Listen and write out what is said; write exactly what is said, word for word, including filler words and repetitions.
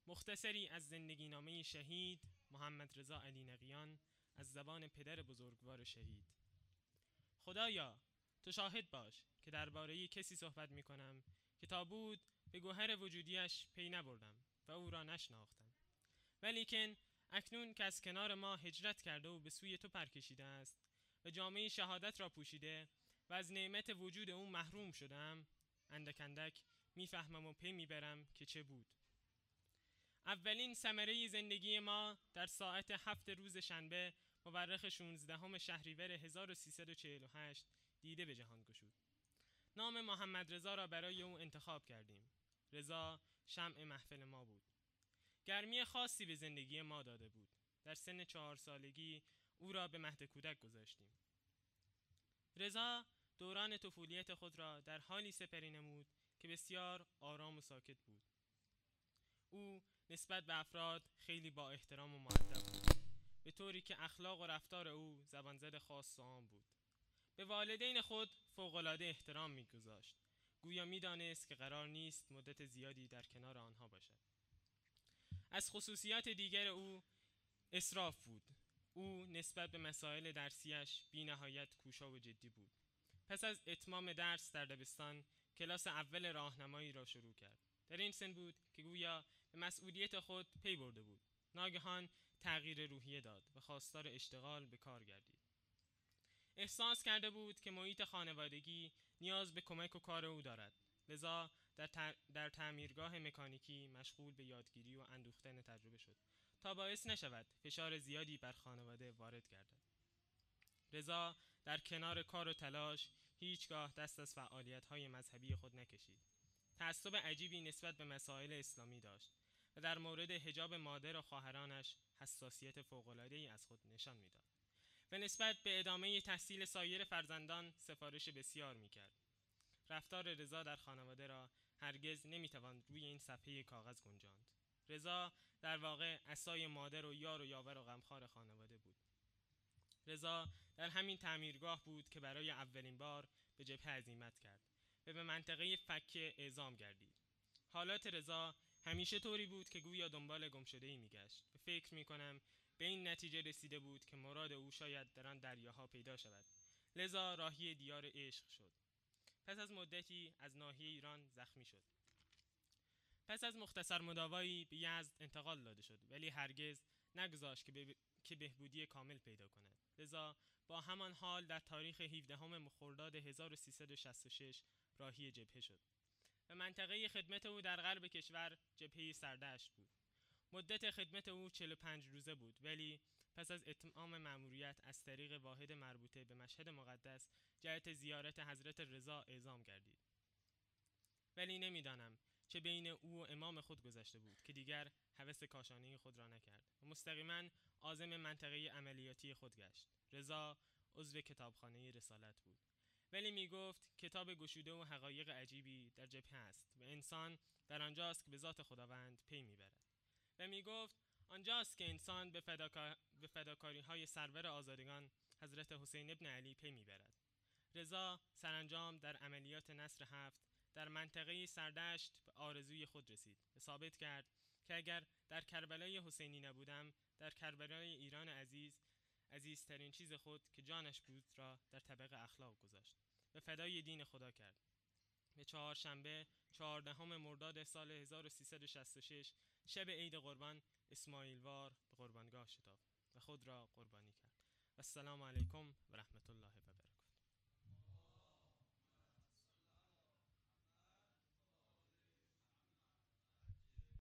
مختصری از زندگی نامه شهید محمد رضا علی نقیان از زبان پدر بزرگوار شهید. خدایا تو شاهد باش که درباره کسی صحبت می کنم که تا بود به گوهر وجودیش پی نبردم و او را نشناختم، ولیکن اکنون که از کنار ما هجرت کرده و به سوی تو پرکشیده است و جامعه شهادت را پوشیده و از نعمت وجود او محروم شدم، اندک اندک میفهمم و پی میبرم که چه بود. اولین ثمره زندگی ما در ساعت هفت روز شنبه مورخ شانزدهم شهریور هزار و سیصد و چهل و هشت دیده به جهان گشود. نام محمد رضا را برای او انتخاب کردیم. رضا شمع محفل ما بود. گرمی خاصی به زندگی ما داده بود. در سن چهار سالگی او را به مهد کودک گذاشتیم. رضا دوران طفولیت خود را در حالی سپری نمود که بسیار آرام و ساکت بود. او نسبت به افراد خیلی با احترام و مؤدب بود، به طوری که اخلاق و رفتار او زبانزد خاص و عام بود. به والدین خود فوق‌العاده احترام می‌گذاشت، گویا می‌دانست که قرار نیست مدت زیادی در کنار آنها باشد. از خصوصیات دیگر او اسراف بود. او نسبت به مسائل درسیش بی نهایت کوشا و جدی بود. پس از اتمام درس در دبستان کلاس اول راهنمایی را شروع کرد. در این سن بود که گویا به مسئولیت خود پی برده بود. ناگهان تغییر روحیه داد و خواستار اشتغال به کار گردید. احساس کرده بود که محیط خانوادگی نیاز به کمک و کار او دارد، لذا در, در تعمیرگاه مکانیکی مشغول به یادگیری و اندوختن تجربه شد تا باعث نشود فشار زیادی بر خانواده وارد گردد. رضا در کنار کار و تلاش هیچگاه دست از فعالیت‌های مذهبی خود نکشید. تعصب عجیبی نسبت به مسائل اسلامی داشت و در مورد حجاب مادر و خواهرانش حساسیت فوق‌العاده‌ای از خود نشان می‌داد و نسبت به ادامه تحصیل سایر فرزندان سفارش بسیار می‌کرد. رفتار رضا در خانواده را هرگز نمی‌توان روی این صفحه کاغذ گنجاند. رضا در واقع عصای مادر و یار و یاور و غمخوار خانواده بود. رضا در همین تعمیرگاه بود که برای اولین بار به جبهه عزیمت کرد و به منطقه فک اعزام گردید. حالات رضا همیشه طوری بود که گویا دنبال گمشده‌ای می‌گشت و فکر می‌کنم به این نتیجه رسیده بود که مراد او شاید در آن دریاها پیدا شود، لذا راهی دیار عشق شد. پس از مدتی از ناحیه ایران زخمی شد. پس از مختصر مداوایی به یزد انتقال داده شد، ولی هرگز نگذاشت که, به... که بهبودی کامل پیدا کند. لذا با همان حال در تاریخ هفدهم خرداد هزار و سیصد و شصت و شش راهی جبهه شد و منطقه خدمت او در غرب کشور جبهه سردشت بود. مدت خدمت او چهل و پنج روزه بود، ولی پس از اتمام مأموریت از طریق واحد مربوطه به مشهد مقدس جهت زیارت حضرت رضا اعزام گردید. ولی نمیدانم چه بین او و امام خود گذشته بود که دیگر هوس کاشانه خود را نکرد و مستقیما عازم منطقه عملیاتی خود گشت. رضا عضو کتابخانه رسالت بود، ولی می گفت کتاب گشوده و حقایق عجیبی در جبهه است و انسان در آنجاست که به ذات خداوند پی میبرد و می گفت آنجاست که انسان به, فداکار... به فداکاری های سرور آزادگان حضرت حسین ابن علی پی میبرد. رضا سرانجام در عملیات نصر هفت در منطقه سردشت به آرزوی خود رسید و ثابت کرد که اگر در کربلای حسینی نبودم، در کربلای ایران عزیز عزیزترین چیز خود که جانش بود را در طبق اخلاق گذاشت و فدای دین خدا کرد. به چهارشنبه چهاردهم مرداد سال هزار و سیصد و شصت و شش شب عید قربان اسماعیلوار به قربانگاه شتافت و خود را قربانی کرد. و السلام علیکم و رحمت